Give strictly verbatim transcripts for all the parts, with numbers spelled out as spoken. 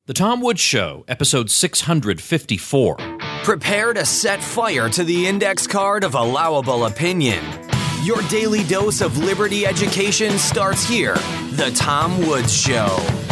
The Tom Woods Show, episode six hundred fifty-four. Prepare to set fire to the index card of allowable opinion. Your daily dose of liberty education starts here. The Tom Woods Show.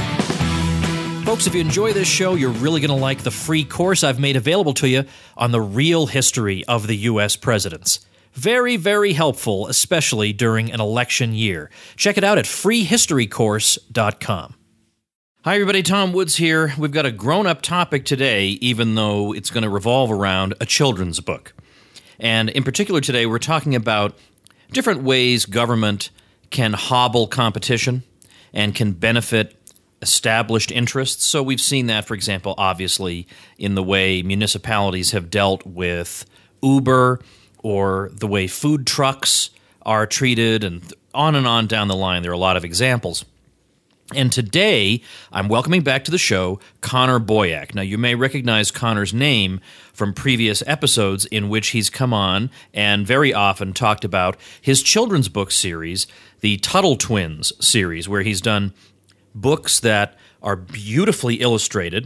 Folks, if you enjoy this show, you're really going to like the free course I've made available to you on the real history of the U S presidents. Very, very helpful, especially during an election year. Check it out at free history course dot com. Hi, everybody. Tom Woods here. We've got a grown-up topic today, even though it's going to revolve around a children's book. And in particular today, we're talking about different ways government can hobble competition and can benefit established interests. So we've seen that, for example, obviously, in the way municipalities have dealt with Uber or the way food trucks are treated, and on and on down the line. There are a lot of examples. And today, I'm welcoming back to the show Connor Boyack. Now, you may recognize Connor's name from previous episodes in which he's come on and very often talked about his children's book series, the Tuttle Twins series, where he's done books that are beautifully illustrated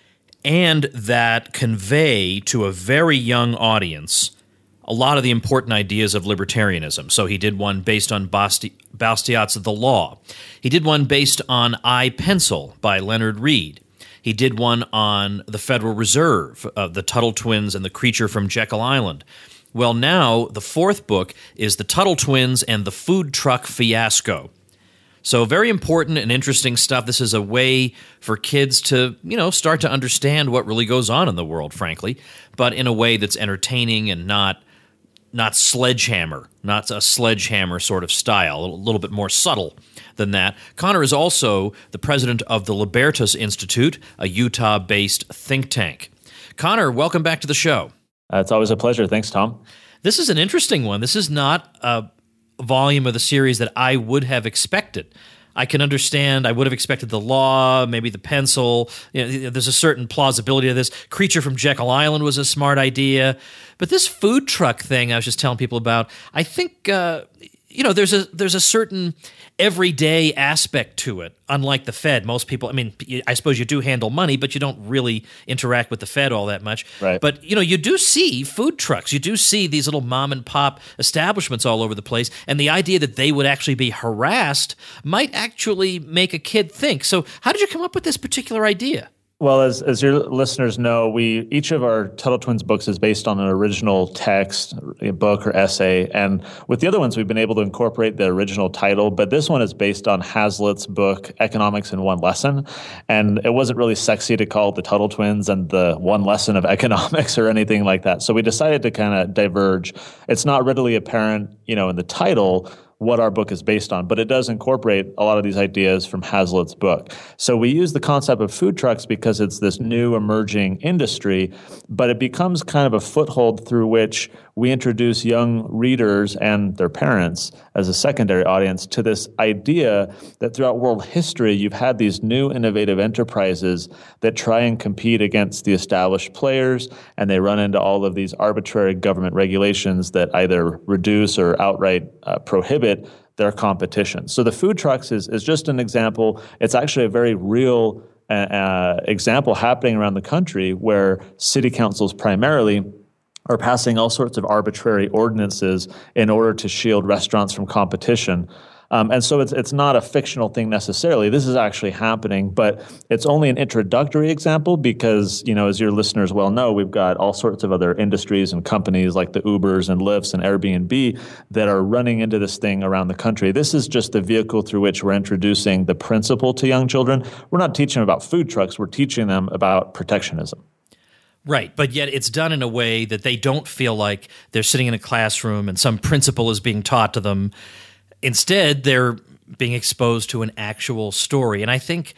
and that convey to a very young audience a lot of the important ideas of libertarianism. So he did one based on Basti- Bastiat's The Law. He did one based on I, Pencil by Leonard Read. He did one on the Federal Reserve, uh, the Tuttle Twins and the Creature from Jekyll Island. Well, now the fourth book is the Tuttle Twins and the Food Truck Fiasco. So very important and interesting stuff. This is a way for kids to, you know, start to understand what really goes on in the world, frankly, but in a way that's entertaining and not not sledgehammer, not a sledgehammer sort of style, a little bit more subtle than that. Connor is also the president of the Libertas Institute, a Utah-based think tank. Connor, welcome back to the show. Uh, it's always a pleasure. Thanks, Tom. This is an interesting one. This is not a volume of the series that I would have expected. I can understand, I would have expected The Law, maybe The Pencil. You know, there's a certain plausibility to this. Creature from Jekyll Island was a smart idea. But this food truck thing I was just telling people about, I think, uh, you know, there's a there's a certain everyday aspect to it, unlike the Fed. Most people, I mean, I suppose you do handle money, but you don't really interact with the Fed all that much. Right. But, you know, you do see food trucks. You do see these little mom and pop establishments all over the place. And the idea that they would actually be harassed might actually make a kid think. So how did you come up with this particular idea? Well, as as your listeners know, we each of our Tuttle Twins books is based on an original text, a book or essay. And with the other ones, we've been able to incorporate the original title. But this one is based on Hazlitt's book, Economics in One Lesson. And it wasn't really sexy to call it the Tuttle Twins and the one lesson of economics or anything like that. So we decided to kind of diverge. It's not readily apparent, you know, in the title what our book is based on, but it does incorporate a lot of these ideas from Hazlitt's book. So we use the concept of food trucks because it's this new emerging industry, but it becomes kind of a foothold through which we introduce young readers and their parents as a secondary audience to this idea that throughout world history, you've had these new innovative enterprises that try and compete against the established players, and they run into all of these arbitrary government regulations that either reduce or outright uh, prohibit their competition. So the food trucks is, is just an example. It's actually a very real uh, uh, example happening around the country where city councils primarily are passing all sorts of arbitrary ordinances in order to shield restaurants from competition. Um, and so it's it's not a fictional thing necessarily. This is actually happening, but it's only an introductory example because, you know, as your listeners well know, we've got all sorts of other industries and companies like the Ubers and Lyfts and Airbnb that are running into this thing around the country. This is just the vehicle through which we're introducing the principle to young children. We're not teaching them about food trucks. We're teaching them about protectionism. Right, but yet it's done in a way that they don't feel like they're sitting in a classroom and some principle is being taught to them. Instead, they're being exposed to an actual story. And I think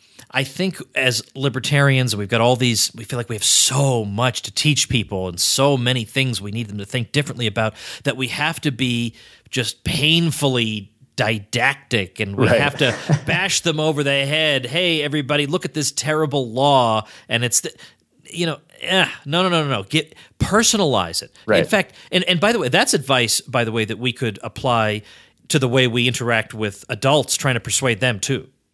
I think as libertarians, we've got all these, we feel like we have so much to teach people and so many things we need them to think differently about that we have to be just painfully didactic and we right. have to bash them over the head. Hey, everybody, look at this terrible law. And it's, the, you know, eh, no, no, no, no, no. Get personalize it. Right. In fact, and, and by the way, that's advice, by the way, that we could apply to the way we interact with adults trying to persuade them too.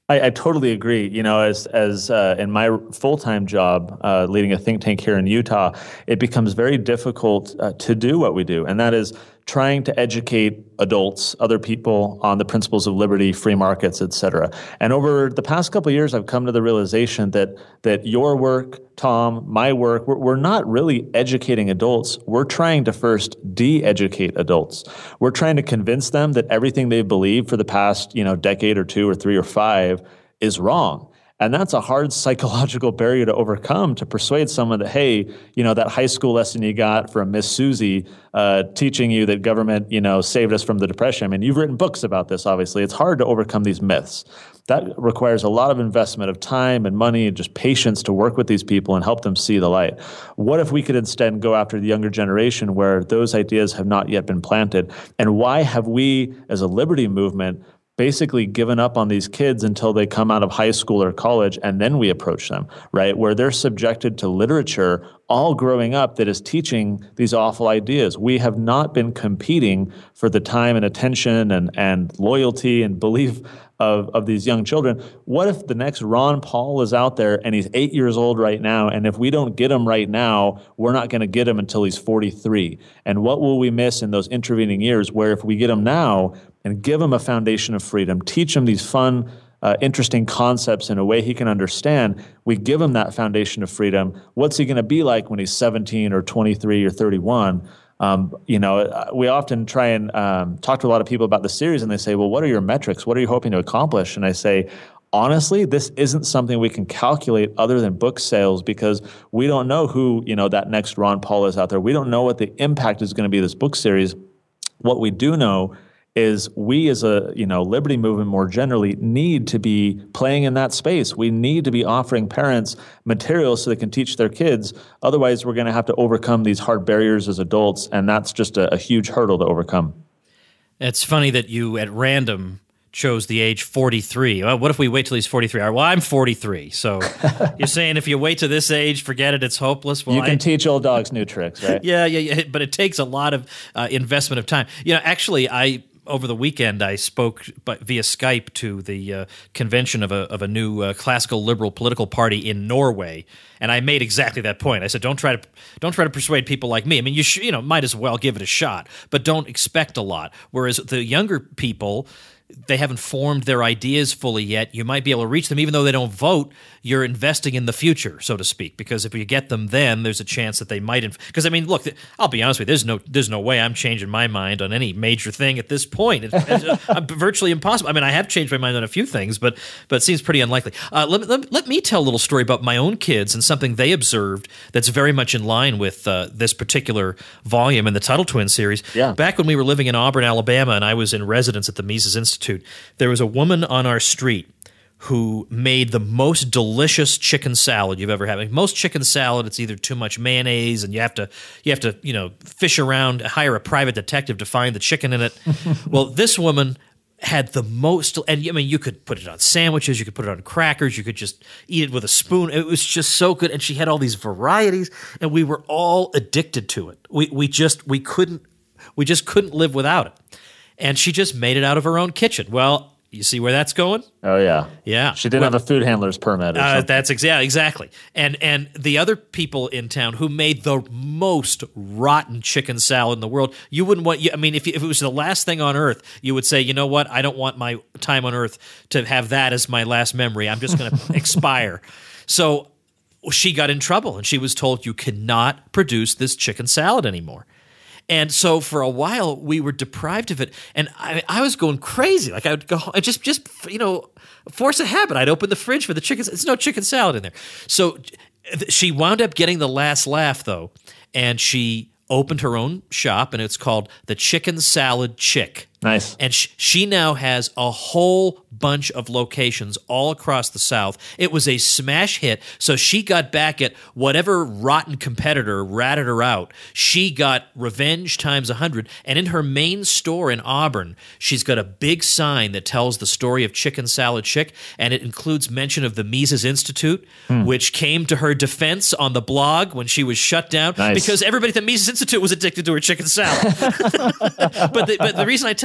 I, I totally agree. You know, as as uh, in my full-time job, uh, leading a think tank here in Utah, it becomes very difficult uh, to do what we do, and that is trying to educate adults, other people, on the principles of liberty, free markets, et cetera. And over the past couple of years, I've come to the realization that that your work, Tom, my work, we're, we're not really educating adults. We're trying to first de-educate adults. We're trying to convince them that everything they've believed for the past, you know, decade or two or three or five is wrong. And that's a hard psychological barrier to overcome, to persuade someone that, hey, you know, that high school lesson you got from Miss Susie uh, teaching you that government, you know, saved us from the Depression. I mean, you've written books about this, obviously. It's hard to overcome these myths. That requires a lot of investment of time and money and just patience to work with these people and help them see the light. What if we could instead go after the younger generation where those ideas have not yet been planted? And why have we, as a liberty movement, basically given up on these kids until they come out of high school or college, and then we approach them, right? Where they're subjected to literature all growing up that is teaching these awful ideas. We have not been competing for the time and attention and, and loyalty and belief of, of these young children. What if the next Ron Paul is out there and he's eight years old right now, and if we don't get him right now, we're not going to get him until he's forty-three? And what will we miss in those intervening years where if we get him now and give him a foundation of freedom, teach him these fun, uh, interesting concepts in a way he can understand, we give him that foundation of freedom. What's he going to be like when he's seventeen or twenty-three or thirty-one? Um, you know, we often try and um, talk to a lot of people about the series, and they say, well, what are your metrics? What are you hoping to accomplish? And I say, honestly, this isn't something we can calculate other than book sales, because we don't know who, you know, that next Ron Paul is out there. We don't know what the impact is going to be of this book series. What we do know is we as a, you know, liberty movement more generally need to be playing in that space. We need to be offering parents materials so they can teach their kids. Otherwise, we're going to have to overcome these hard barriers as adults, and that's just a, a huge hurdle to overcome. It's funny that you, at random, chose the age forty-three. Well, what if we wait till he's forty-three? Well, I'm forty-three, so you're saying if you wait to this age, forget it, it's hopeless? Well, you can I, teach old dogs new tricks, right? Yeah, yeah, yeah, but it takes a lot of uh, investment of time. You know, actually, I... over the weekend, I spoke via Skype to the uh, convention of a of a new uh, classical liberal political party in Norway, and I made exactly that point. I said, "Don't try to don't try to persuade people like me. I mean, you sh- you know might as well give it a shot, but don't expect a lot." Whereas the younger people, they haven't formed their ideas fully yet. You might be able to reach them, even though they don't vote. You're investing in the future, so to speak, because if you get them then, there's a chance that they might. Because inf- I mean, look, I'll be honest with you. There's no, there's no way I'm changing my mind on any major thing at this point. It's, it's uh, virtually impossible. I mean, I have changed my mind on a few things, but but it seems pretty unlikely. Uh, let, let, let me tell a little story about my own kids and something they observed that's very much in line with uh, this particular volume in the Tuttle Twin series. Yeah. Back when we were living in Auburn, Alabama, and I was in residence at the Mises Institute, there was a woman on our street who made the most delicious chicken salad you've ever had. Like most chicken salad, it's either too much mayonnaise, and you have to you have to you know fish around, hire a private detective to find the chicken in it. Well, this woman had the most, and I mean, you could put it on sandwiches, you could put it on crackers, you could just eat it with a spoon. It was just so good, and she had all these varieties, and we were all addicted to it. We we just we couldn't we just couldn't live without it. And she just made it out of her own kitchen. Well, you see where that's going? Oh, yeah. Yeah. She didn't well, have a food handler's permit or uh, something. That's exa- exactly. And and the other people in town who made the most rotten chicken salad in the world, you wouldn't want, I mean, if, you, if it was the last thing on earth, you would say, you know what, I don't want my time on earth to have that as my last memory. I'm just going to expire. So she got in trouble, and she was told, you cannot produce this chicken salad anymore. And so for a while we were deprived of it, and I, I was going crazy. Like I would go, I just, just you know, force a habit. I'd open the fridge for the chicken. There's no chicken salad in there. So she wound up getting the last laugh, though, and she opened her own shop, and it's called the Chicken Salad Chick. Nice. And sh- she now has a whole bunch of locations all across the South. It was a smash hit, so she got back at whatever rotten competitor ratted her out. She got revenge times a hundred, and in her main store in Auburn, she's got a big sign that tells the story of Chicken Salad Chick, and it includes mention of the Mises Institute, hmm. which came to her defense on the blog when she was shut down, nice. because everybody at the Mises Institute was addicted to her chicken salad. but, the, but the reason I tell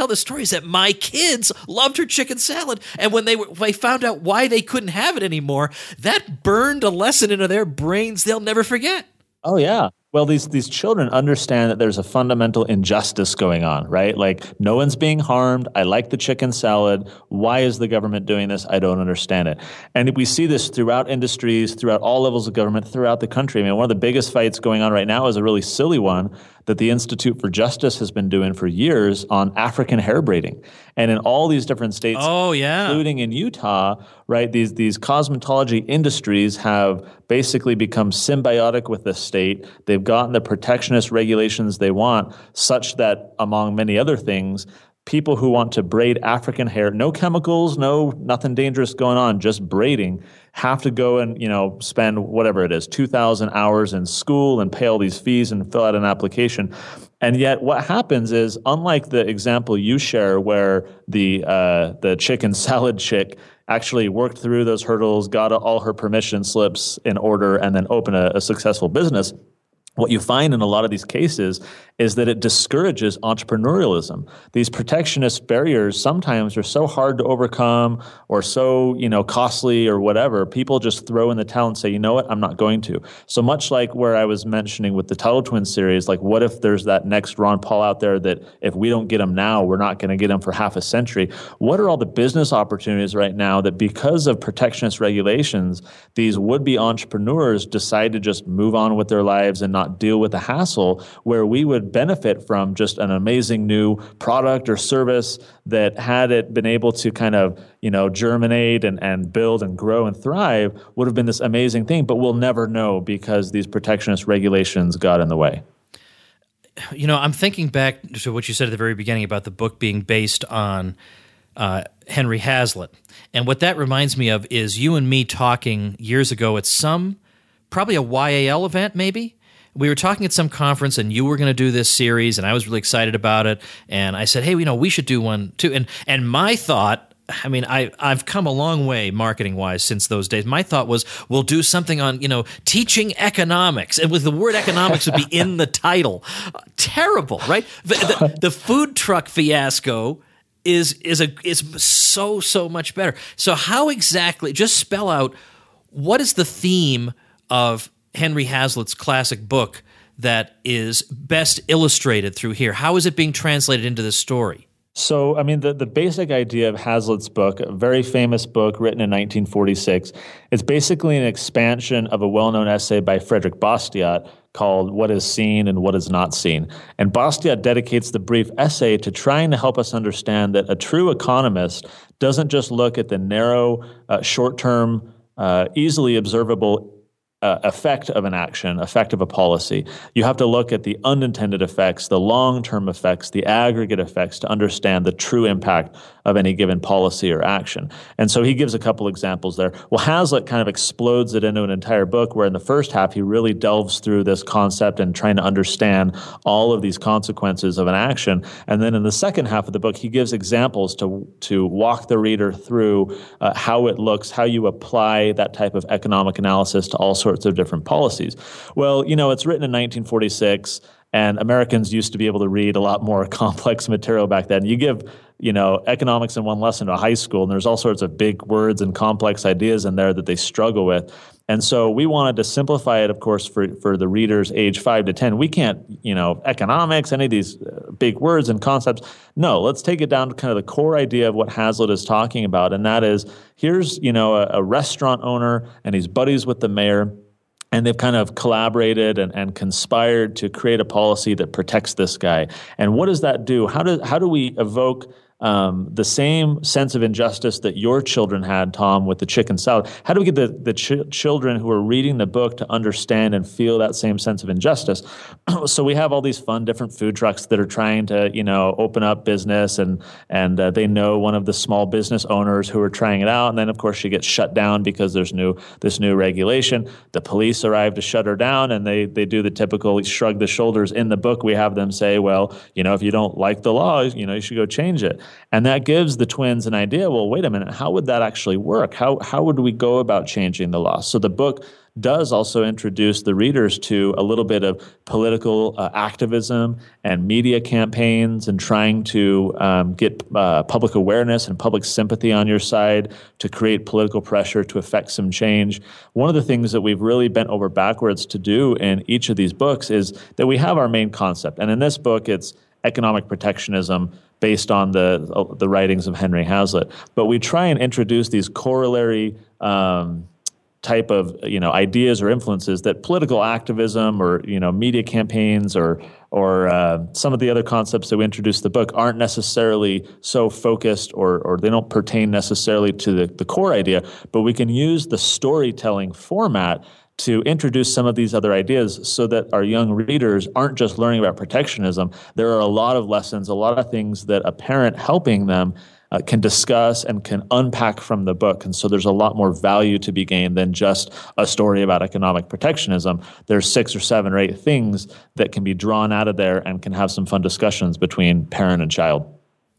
tell the story is that my kids loved her chicken salad. And when they were, when they found out why they couldn't have it anymore, that burned a lesson into their brains they'll never forget. Oh, yeah. Well, these these children understand that there's a fundamental injustice going on, right? Like, no one's being harmed. I like the chicken salad. Why is the government doing this? I don't understand it. And we see this throughout industries, throughout all levels of government, throughout the country. I mean, one of the biggest fights going on right now is a really silly one that the Institute for Justice has been doing for years on African hair braiding. And in all these different states, oh, yeah. including in Utah, right, these, these cosmetology industries have basically become symbiotic with the state. They've gotten the protectionist regulations they want, such that, among many other things, people who want to braid African hair, no chemicals, no nothing dangerous going on, just braiding, have to go and, you know, spend whatever it is, two thousand hours in school and pay all these fees and fill out an application. And yet what happens is, unlike the example you share where the uh, the chicken salad chick actually worked through those hurdles, got all her permission slips in order, and then opened a, a successful business, what you find in a lot of these cases is that it discourages entrepreneurialism. These protectionist barriers sometimes are so hard to overcome or so, you know, costly or whatever. People just throw in the towel and say, you know what, I'm not going to. So much like where I was mentioning with the Tuttle Twins series, like what if there's that next Ron Paul out there that if we don't get him now, we're not going to get him for half a century. What are all the business opportunities right now that because of protectionist regulations, these would-be entrepreneurs decide to just move on with their lives and not deal with the hassle, where we would benefit from just an amazing new product or service that, had it been able to kind of, you know, germinate and, and build and grow and thrive, would have been this amazing thing, but we'll never know because these protectionist regulations got in the way. You know, I'm thinking back to what you said at the very beginning about the book being based on uh, Henry Hazlitt. And what that reminds me of is you and me talking years ago at some, probably a Y A L event maybe. We were talking at some conference, and you were going to do this series, and I was really excited about it. And I said, hey, you know, we should do one too. And and my thought, I mean, I, I've come a long way marketing-wise since those days. My thought was, we'll do something on, you know, teaching economics. And with the word economics would be in the title. Uh, terrible, right? The, the, the food truck fiasco is is a is so, so much better. So how exactly, just spell out, what is the theme of Henry Hazlitt's classic book that is best illustrated through here? How is it being translated into this story? So, I mean, the, the basic idea of Hazlitt's book, a very famous book written in nineteen forty-six, it's basically an expansion of a well-known essay by Frederick Bastiat called What is Seen and What is Not Seen. And Bastiat dedicates the brief essay to trying to help us understand that a true economist doesn't just look at the narrow, uh, short-term, uh, easily observable Uh, effect of an action, effect of a policy. You have to look at the unintended effects, the long-term effects, the aggregate effects to understand the true impact of any given policy or action. And so he gives a couple examples there. Well, Hazlitt kind of explodes it into an entire book where in the first half he really delves through this concept and trying to understand all of these consequences of an action. And then in the second half of the book, he gives examples to, to walk the reader through uh, how it looks, how you apply that type of economic analysis to all sorts of different policies. Well, you know, it's written in nineteen forty-six, and Americans used to be able to read a lot more complex material back then. You give, you know, economics in one lesson to a high school, and there's all sorts of big words and complex ideas in there that they struggle with. And so we wanted to simplify it, of course, for, for the readers age five to ten. We can't, you know, economics, any of these big words and concepts. No, let's take it down to kind of the core idea of what Hazlitt is talking about. And that is, here's, you know, a, a restaurant owner, and he's buddies with the mayor. And they've kind of collaborated and, and conspired to create a policy that protects this guy. And what does that do? How do how do we evoke um, the same sense of injustice that your children had, Tom, with the chicken salad? How do we get the, the ch- children who are reading the book to understand and feel that same sense of injustice? So we have all these fun different food trucks that are trying to, you know, open up business, and and uh, they know one of the small business owners who are trying it out, and then of course she gets shut down because there's new this new regulation. The police arrive to shut her down, and they they do the typical shrug the shoulders. In the book, we have them say, well, you know, if you don't like the law, you know, you should go change it. And that gives the twins an idea, well, wait a minute, how would that actually work? How how would we go about changing the law? So the book does also introduce the readers to a little bit of political uh, activism and media campaigns and trying to um, get uh, public awareness and public sympathy on your side to create political pressure to affect some change. One of the things that we've really bent over backwards to do in each of these books is that we have our main concept. And in this book, it's economic protectionism based on the the writings of Henry Hazlitt. But we try and introduce these corollary um, type of you know ideas or influences that political activism or you know media campaigns or or uh, some of the other concepts that we introduce in the book aren't necessarily so focused or or they don't pertain necessarily to the, the core idea, but we can use the storytelling format to introduce some of these other ideas so that our young readers aren't just learning about protectionism. There are a lot of lessons, a lot of things that a parent helping them uh, can discuss and can unpack from the book. And so there's a lot more value to be gained than just a story about economic protectionism. There's six or seven or eight things that can be drawn out of there and can have some fun discussions between parent and child.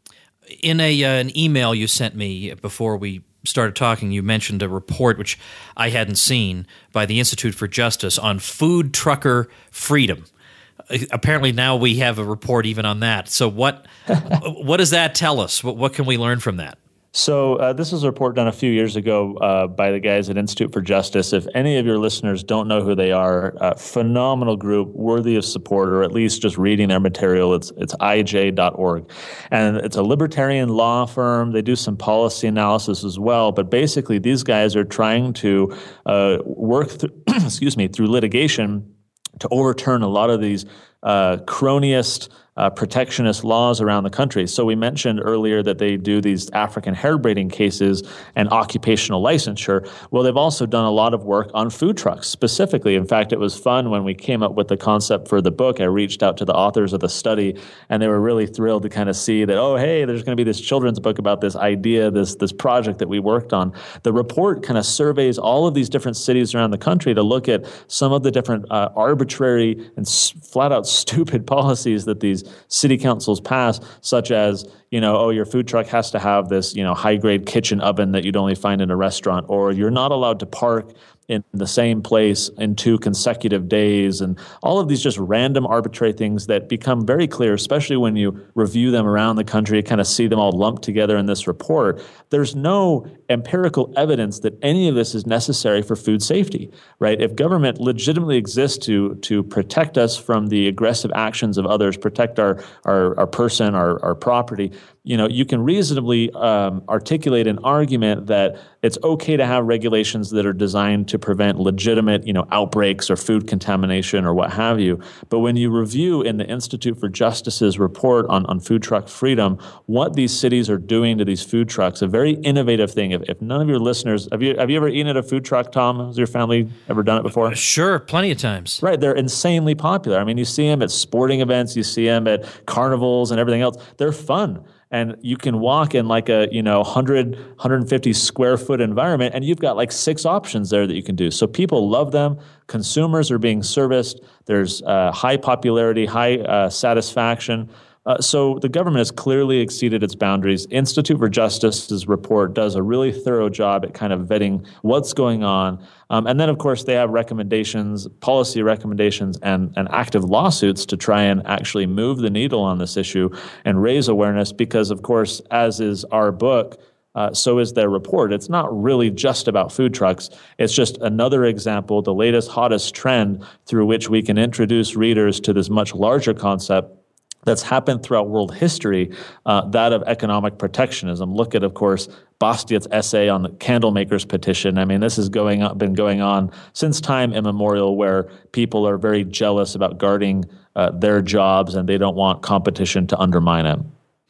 In a uh, an email you sent me before we started talking, you mentioned a report which I hadn't seen by the Institute for Justice on food trucker freedom. Apparently now we have a report even on that. So what what does that tell us? What, what can we learn from that? So uh, this is a report done a few years ago uh, by the guys at Institute for Justice. If any of your listeners don't know who they are, a phenomenal group, worthy of support, or at least just reading their material. It's it's I J dot org. And it's a libertarian law firm. They do some policy analysis as well. But basically, these guys are trying to uh, work through, excuse me, through litigation to overturn a lot of these uh, cronyist Uh, protectionist laws around the country. So we mentioned earlier that they do these African hair braiding cases and occupational licensure. Well, they've also done a lot of work on food trucks specifically. In fact, it was fun when we came up with the concept for the book. I reached out to the authors of the study, and they were really thrilled to kind of see that, oh, hey, there's going to be this children's book about this idea, this this project that we worked on. The report kind of surveys all of these different cities around the country to look at some of the different uh, arbitrary and s- flat out stupid policies that these city councils pass, such as, you know, oh, your food truck has to have this, you know, high-grade kitchen oven that you'd only find in a restaurant, or you're not allowed to park in the same place in two consecutive days, and all of these just random arbitrary things that become very clear, especially when you review them around the country, kind of see them all lumped together in this report. There's no empirical evidence that any of this is necessary for food safety, right? If government legitimately exists to to protect us from the aggressive actions of others, protect our our, our person, our, our property, you know, you can reasonably um, articulate an argument that it's okay to have regulations that are designed to prevent legitimate, you know, outbreaks or food contamination or what have you. But when you review in the Institute for Justice's report on, on food truck freedom, what these cities are doing to these food trucks, a very innovative thing. If, if none of your listeners, have you have you ever eaten at a food truck, Tom? Has your family ever done it before? Sure, plenty of times. Right, they're insanely popular. I mean, you see them at sporting events, you see them at carnivals and everything else. They're fun. And you can walk in like a, you know, one hundred, one hundred fifty square foot environment, and you've got like six options there that you can do. So people love them. Consumers are being serviced. There's uh, high popularity, high uh, satisfaction. Uh, so the government has clearly exceeded its boundaries. Institute for Justice's report does a really thorough job at kind of vetting what's going on. Um, and then, of course, they have recommendations, policy recommendations, and, and active lawsuits to try and actually move the needle on this issue and raise awareness because, of course, as is our book, Uh, so is their report. It's not really just about food trucks. It's just another example, the latest, hottest trend through which we can introduce readers to this much larger concept that's happened throughout world history, uh, that of economic protectionism. Look at, of course, Bastiat's essay on the Candlemakers petition. I mean, this has going on, been going on since time immemorial, where people are very jealous about guarding uh, their jobs and they don't want competition to undermine them.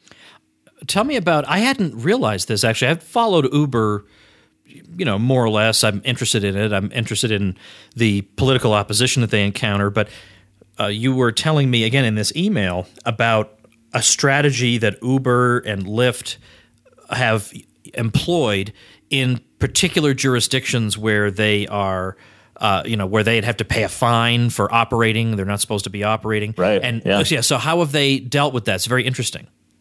Tell me about, I hadn't realized this actually. I've followed Uber, you know, more or less. I'm interested in it. I'm interested in the political opposition that they encounter. But uh, you were telling me again in this email about a strategy that Uber and Lyft have employed in particular jurisdictions where they are, uh, you know, where they'd have to pay a fine for operating. They're not supposed to be operating. Right. And yeah. yeah, so how have they dealt with that? It's very interesting.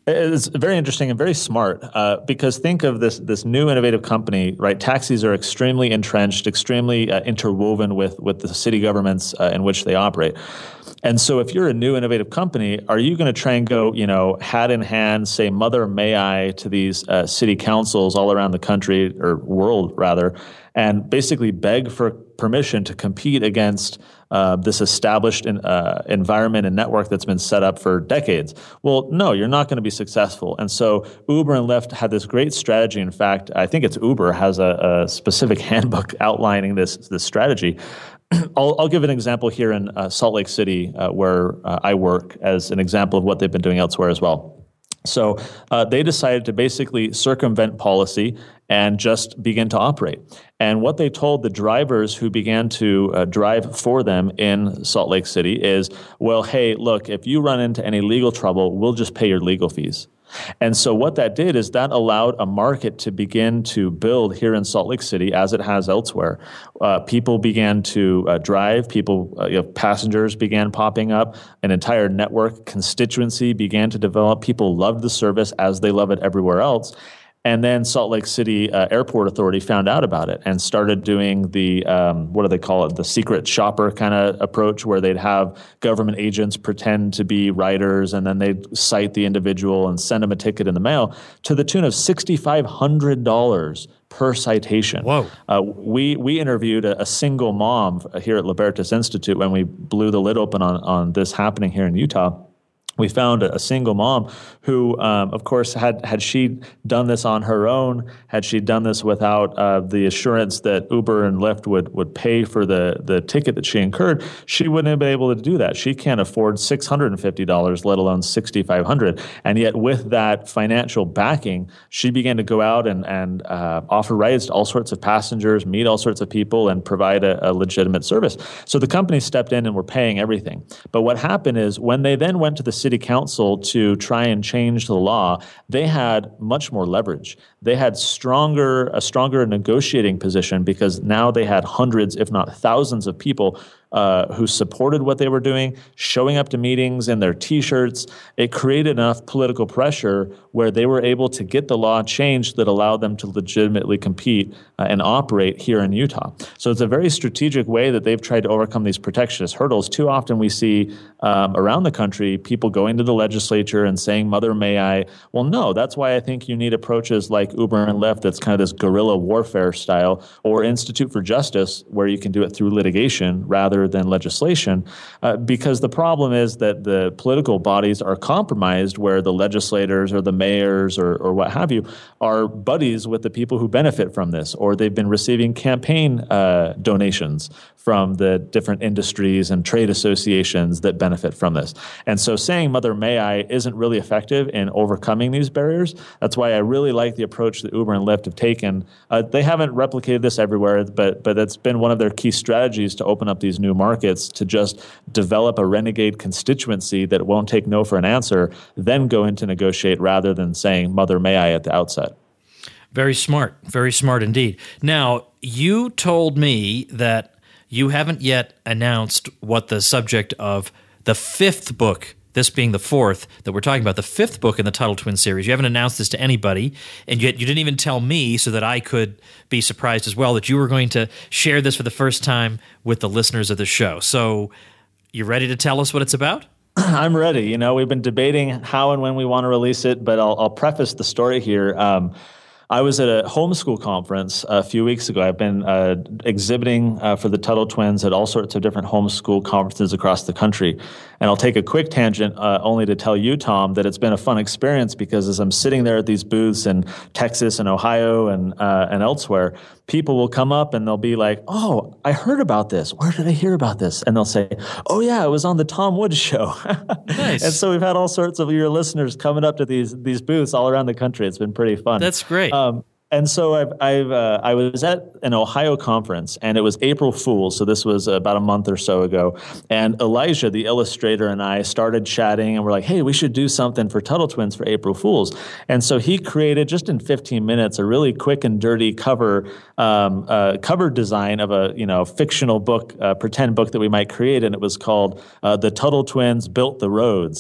It's very interesting and very smart uh, because think of this this new innovative company, right? Taxis are extremely entrenched, extremely uh, interwoven with with the city governments uh, in which they operate. And so if you're a new innovative company, are you going to try and go, you know, hat in hand, say, mother may I to these uh, city councils all around the country or world rather, and basically beg for permission to compete against uh, this established in, uh, environment and network that's been set up for decades? Well, no, you're not going to be successful. And so Uber and Lyft had this great strategy. In fact, I think it's Uber has a, a specific handbook outlining this, this strategy. I'll, I'll give an example here in uh, Salt Lake City, uh, where uh, I work, as an example of what they've been doing elsewhere as well. So uh, they decided to basically circumvent policy and just begin to operate. And what they told the drivers who began to uh, drive for them in Salt Lake City is, well, hey, look, if you run into any legal trouble, we'll just pay your legal fees. And so what that did is that allowed a market to begin to build here in Salt Lake City as it has elsewhere. Uh, people began to uh, drive, people, uh, you know, passengers began popping up, an entire network constituency began to develop. People loved the service as they love it everywhere else. And then Salt Lake City uh, Airport Authority found out about it and started doing the, um, what do they call it, the secret shopper kind of approach, where they'd have government agents pretend to be riders and then they'd cite the individual and send them a ticket in the mail to the tune of six thousand five hundred dollars per citation. Whoa. Uh, we we interviewed a, a single mom here at Libertas Institute when we blew the lid open on, on this happening here in Utah. We found a, a single mom who, um, of course, had had she done this on her own, had she done this without uh, the assurance that Uber and Lyft would would pay for the the ticket that she incurred, she wouldn't have been able to do that. She can't afford six hundred fifty dollars, let alone six thousand five hundred dollars. And yet, with that financial backing, she began to go out and and uh, offer rides to all sorts of passengers, meet all sorts of people, and provide a, a legitimate service. So the company stepped in and were paying everything. But what happened is when they then went to the city council to try and change the law, they had much more leverage. They had stronger, a stronger negotiating position because now they had hundreds, if not thousands of people uh, who supported what they were doing, showing up to meetings in their T-shirts. It created enough political pressure where they were able to get the law changed that allowed them to legitimately compete uh, and operate here in Utah. So it's a very strategic way that they've tried to overcome these protectionist hurdles. Too often we see um, around the country people going to the legislature and saying, mother may I. Well, no, that's why I think you need approaches like Uber and Lyft that's kind of this guerrilla warfare style, or Institute for Justice, where you can do it through litigation rather than legislation, uh, because the problem is that the political bodies are compromised where the legislators or the mayors or, or what have you are buddies with the people who benefit from this, or they've been receiving campaign uh, donations from the different industries and trade associations that benefit from this. And so saying mother may I isn't really effective in overcoming these barriers. That's why I really like the approach that Uber and Lyft have taken. Uh, they haven't replicated this everywhere, but but it's been one of their key strategies to open up these new markets, to just develop a renegade constituency that won't take no for an answer, then go in to negotiate rather than saying mother may I at the outset. Very smart. Very smart indeed. Now, you told me that you haven't yet announced what the subject of the fifth book, this being the fourth that we're talking about, the fifth book in the Tuttle Twin series. You haven't announced this to anybody, and yet you didn't even tell me so that I could be surprised as well that you were going to share this for the first time with the listeners of the show. So you ready to tell us what it's about? I'm ready. You know, we've been debating how and when we want to release it, but I'll, I'll preface the story here. Um, I was at a homeschool conference a few weeks ago. I've been uh, exhibiting uh, for the Tuttle Twins at all sorts of different homeschool conferences across the country. And I'll take a quick tangent uh, only to tell you, Tom, that it's been a fun experience because as I'm sitting there at these booths in Texas and Ohio and uh, and elsewhere, people will come up and they'll be like, oh, I heard about this. Where did I hear about this? And they'll say, oh, yeah, it was on the Tom Woods Show. Nice. And so we've had all sorts of your listeners coming up to these these booths all around the country. It's been pretty fun. That's great. Um, And so I've, I've uh, I was at an Ohio conference, and it was April Fool's, so this was about a month or so ago. And Elijah, the illustrator, and I started chatting, and we're like, hey, we should do something for Tuttle Twins for April Fool's. And so he created, just in fifteen minutes, a really quick and dirty cover um, uh, cover design of a you know fictional book, uh, pretend book that we might create, and it was called uh, The Tuttle Twins Built the Roads.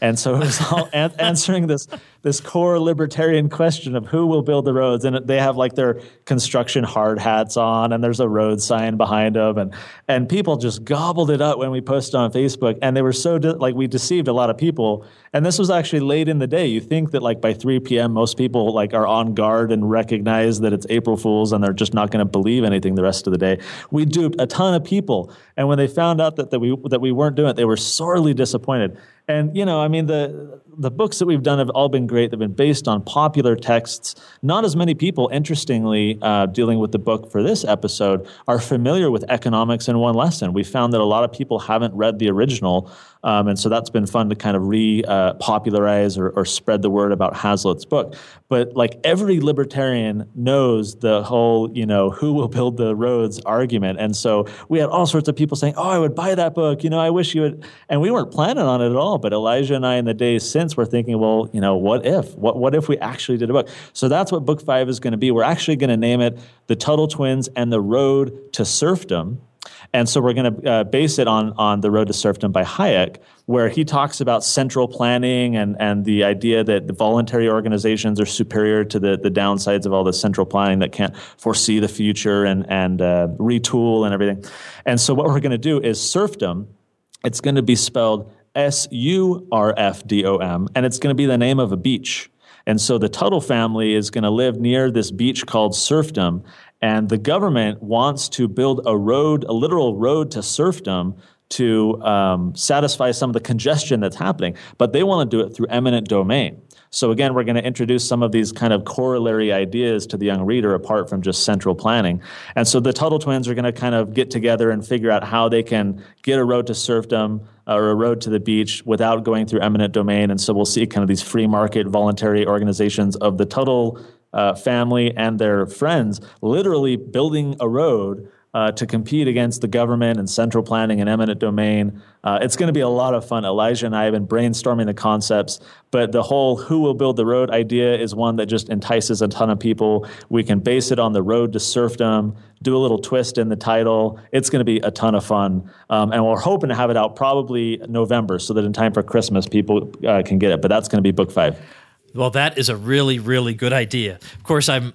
And so it was all an- answering this this core libertarian question of who will build the roads. And they have like their construction hard hats on, and there's a road sign behind them. And and people just gobbled it up when we posted on Facebook. And they were so, de- like we deceived a lot of people. And this was actually late in the day. You think that like by three p.m. most people like are on guard and recognize that it's April Fool's and they're just not going to believe anything the rest of the day. We duped a ton of people. And when they found out that, that we that we weren't doing it, they were sorely disappointed. And, you know, I mean, the the books that we've done have all been great. They've been based on popular texts. Not as many people, interestingly, uh, dealing with the book for this episode, are familiar with Economics in One Lesson. We found that a lot of people haven't read the original, um, and so that's been fun to kind of re-popularize uh, or, or spread the word about Hazlitt's book. But, like, every libertarian knows the whole, you know, who will build the roads argument. And so we had all sorts of people saying, oh, I would buy that book. You know, I wish you would. And we weren't planning on it at all. But Elijah and I, in the days since, were thinking, well, you know, what if? What what if we actually did a book? So that's what book five is going to be. We're actually going to name it The Tuttle Twins and the Road to Serfdom. And so we're going to uh, base it on, on The Road to Serfdom by Hayek, where he talks about central planning and, and the idea that the voluntary organizations are superior to the, the downsides of all the central planning that can't foresee the future and, and uh, retool and everything. And so what we're going to do is serfdom. It's going to be spelled S U R F D O M, and it's going to be the name of a beach. And so the Tuttle family is going to live near this beach called Serfdom, and the government wants to build a road, a literal road to serfdom to um, satisfy some of the congestion that's happening, but they want to do it through eminent domain. So again, we're going to introduce some of these kind of corollary ideas to the young reader apart from just central planning. And so the Tuttle twins are going to kind of get together and figure out how they can get a road to serfdom or a road to the beach without going through eminent domain. And so we'll see kind of these free market voluntary organizations of the Tuttle uh, family and their friends literally building a road Uh, to compete against the government and central planning and eminent domain. Uh, it's going to be a lot of fun. Elijah and I have been brainstorming the concepts, but the whole who will build the road idea is one that just entices a ton of people. We can base it on the road to serfdom, do a little twist in the title. It's going to be a ton of fun. Um, and we're hoping to have it out probably November so that in time for Christmas, people uh, can get it. But that's going to be book five. Well, that is a really, really good idea. Of course, I'm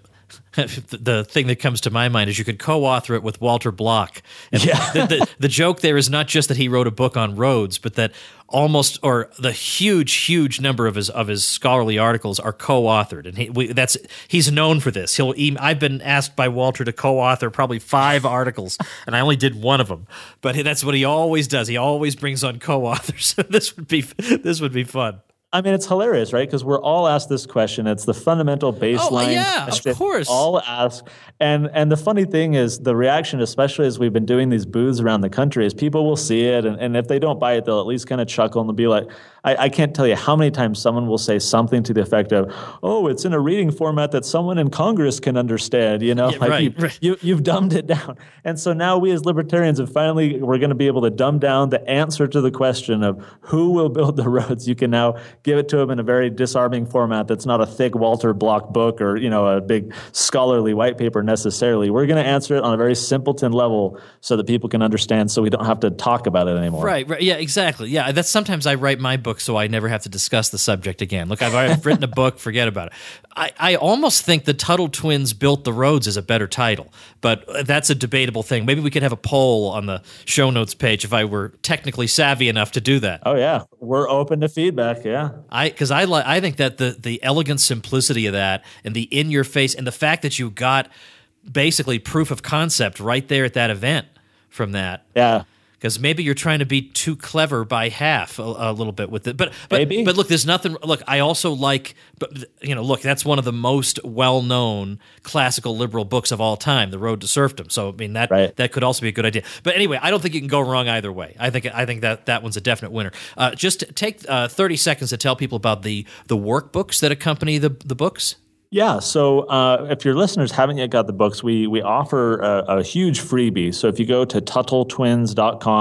the thing that comes to my mind is you could co-author it with Walter Block. And yeah. the, the, the joke there is not just that he wrote a book on roads, but that almost or the huge, huge number of his of his scholarly articles are co-authored, and he we, that's he's known for this. He'll e- I've been asked by Walter to co-author probably five articles, and I only did one of them. But that's what he always does. He always brings on co-authors. So this would be this would be fun. I mean, it's hilarious, right? Because we're all asked this question. It's the fundamental baseline oh, yeah, question. Of course. All ask. And and the funny thing is the reaction, especially as we've been doing these booths around the country, is people will see it. And, and if they don't buy it, they'll at least kind of chuckle and they'll be like, I, I can't tell you how many times someone will say something to the effect of, oh, it's in a reading format that someone in Congress can understand. You know, yeah, like right, you, right. You, you've dumbed it down. And so now we as libertarians have finally, we're going to be able to dumb down the answer to the question of who will build the roads. You can now give it to them in a very disarming format that's not a thick Walter Block book or, you know, a big scholarly white paper necessarily. We're going to answer it on a very simpleton level so that people can understand so we don't have to talk about it anymore. Right, right. Yeah, exactly. Yeah, that's sometimes I write my book so I never have to discuss the subject again. Look, I've already written a book, forget about it. I, I almost think the Tuttle Twins Built the Roads is a better title, but that's a debatable thing. Maybe we could have a poll on the show notes page if I were technically savvy enough to do that. Oh, yeah. We're open to feedback, yeah. I Because I, li- I think that the, the elegant simplicity of that and the in-your-face and the fact that you got basically proof of concept right there at that event from that. Yeah. Because maybe you're trying to be too clever by half a, a little bit with it, but but maybe. but look, there's nothing. Look, I also like, but you know, look, that's one of the most well-known classical liberal books of all time, The Road to Serfdom. So I mean that right. that could also be a good idea. But anyway, I don't think you can go wrong either way. I think I think that that one's a definite winner. Uh, just take uh, thirty seconds to tell people about the the workbooks that accompany the the books. Yeah, so uh, if your listeners haven't yet got the books, we we offer a, a huge freebie. So if you go to tuttle twins dot com,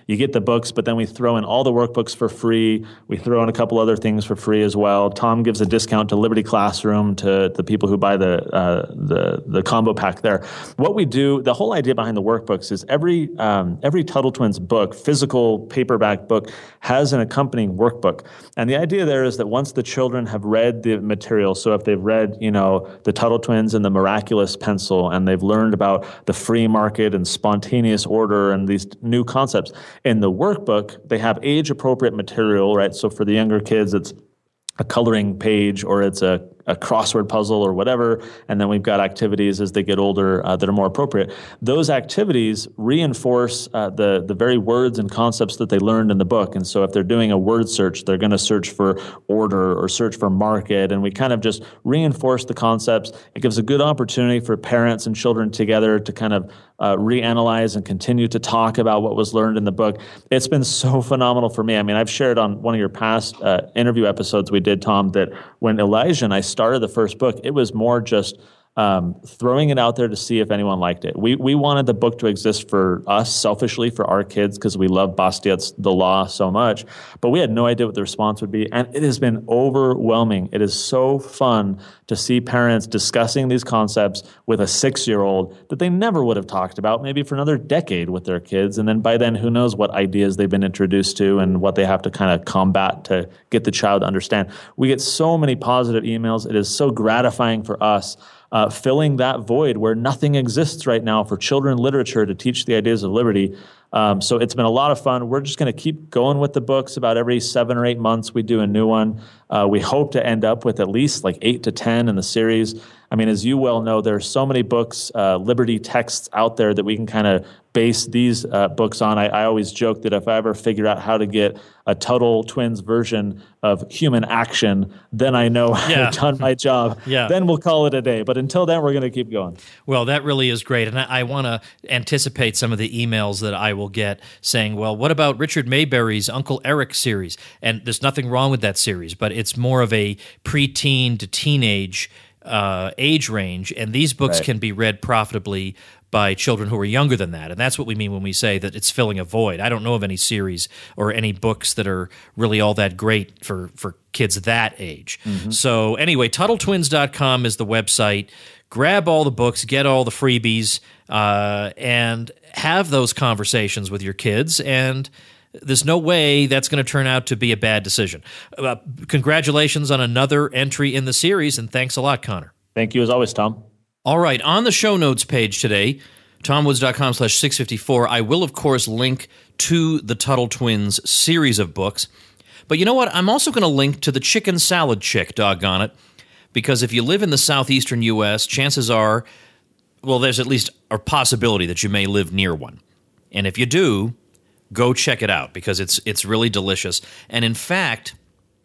you get the books, but then we throw in all the workbooks for free. We throw in a couple other things for free as well. Tom gives a discount to Liberty Classroom to the people who buy the uh, the the combo pack there. What we do, the whole idea behind the workbooks is every um, every Tuttle Twins book, physical paperback book, has an accompanying workbook. And the idea there is that once the children have read the material, so if they've read, you know, the Tuttle Twins and the Miraculous Pencil, and they've learned about the free market and spontaneous order and these new concepts, in the workbook, they have age-appropriate material, right? So for the younger kids, it's a coloring page or it's a, a crossword puzzle or whatever, and then we've got activities as they get older uh, that are more appropriate. Those activities reinforce uh, the the very words and concepts that they learned in the book. And so if they're doing a word search, they're going to search for order or search for market, and we kind of just reinforce the concepts. It gives a good opportunity for parents and children together to kind of uh, reanalyze and continue to talk about what was learned in the book. It's been so phenomenal for me. I mean, I've shared on one of your past uh, interview episodes we did, Tom, that when Elijah and I started the first book, it was more just um, throwing it out there to see if anyone liked it. We we wanted the book to exist for us, selfishly, for our kids, because we love Bastiat's The Law so much, but we had no idea what the response would be, and it has been overwhelming. It is so fun to see parents discussing these concepts with a six-year-old that they never would have talked about maybe for another decade with their kids, and then by then, who knows what ideas they've been introduced to and what they have to kind of combat to get the child to understand. We get so many positive emails. It is so gratifying for us, Uh, filling that void where nothing exists right now for children literature to teach the ideas of liberty. Um, so it's been a lot of fun. We're just going to keep going with the books. About every seven or eight months, we do a new one. Uh, we hope to end up with at least like eight to ten in the series. I mean, as you well know, there are so many books, uh, Liberty texts out there that we can kind of base these uh, books on. I, I always joke that if I ever figure out how to get a Tuttle Twins version of Human Action, then I know yeah. I've done my job. yeah. Then we'll call it a day. But until then, we're going to keep going. Well, that really is great. And I, I want to anticipate some of the emails that I will get saying, well, what about Richard Mayberry's Uncle Eric series? And there's nothing wrong with that series, but it's more of a preteen to teenage uh, age range. And these books Right. can be read profitably by children who are younger than that. And that's what we mean when we say that it's filling a void. I don't know of any series or any books that are really all that great for, for kids that age. Mm-hmm. So anyway, Tuttle Twins dot com is the website. Grab all the books, get all the freebies, uh, and have those conversations with your kids. And there's no way that's going to turn out to be a bad decision. Uh, congratulations on another entry in the series, and thanks a lot, Connor. Thank you as always, Tom. All right, on the show notes page today, tomwoods.com slash 654, I will, of course, link to the Tuttle Twins series of books. But you know what? I'm also going to link to the Chicken Salad Chick, doggone it, because if you live in the southeastern U S, chances are, well, there's at least a possibility that you may live near one. And if you do, go check it out, because it's it's really delicious. And in fact,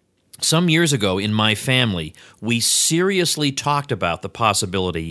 some years ago in my family, we seriously talked about the possibility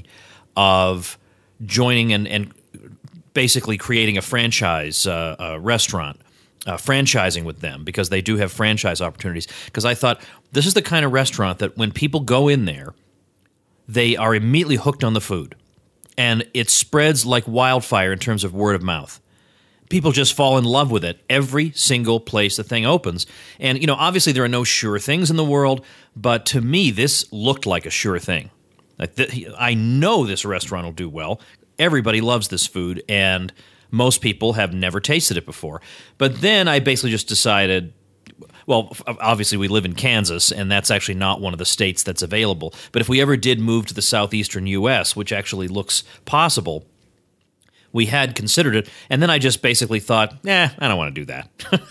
of joining and, and basically creating a franchise uh, a restaurant, uh, franchising with them, because they do have franchise opportunities. Because I thought, this is the kind of restaurant that when people go in there, they are immediately hooked on the food. And it spreads like wildfire in terms of word of mouth. People just fall in love with it every single place the thing opens. And, you know, obviously there are no sure things in the world, but to me, this looked like a sure thing. Like th- I know this restaurant will do well. Everybody loves this food, and most people have never tasted it before. But then I basically just decided, well, obviously we live in Kansas, and that's actually not one of the states that's available. But if we ever did move to the southeastern U S, which actually looks possible, we had considered it, and then I just basically thought, eh, I don't want to do that.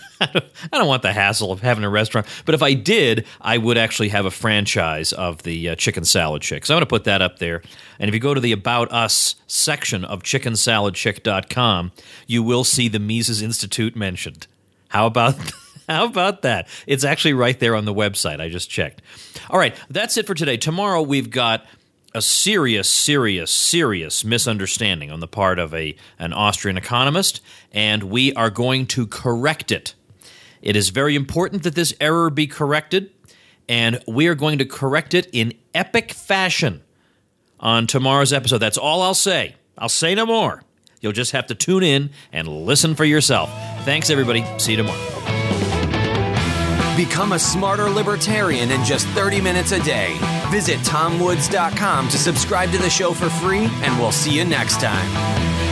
I don't want the hassle of having a restaurant. But if I did, I would actually have a franchise of the uh, Chicken Salad Chick. So I'm going to put that up there. And if you go to the About Us section of chicken salad chick dot com, you will see the Mises Institute mentioned. How about How about that? It's actually right there on the website. I just checked. All right, that's it for today. Tomorrow we've got a serious, serious, serious misunderstanding on the part of a an Austrian economist, and we are going to correct it. It is very important that this error be corrected, and we are going to correct it in epic fashion on tomorrow's episode. That's all I'll say. I'll say no more. You'll just have to tune in and listen for yourself. Thanks, everybody. See you tomorrow. Become a smarter libertarian in just thirty minutes a day. Visit tom woods dot com to subscribe to the show for free, and we'll see you next time.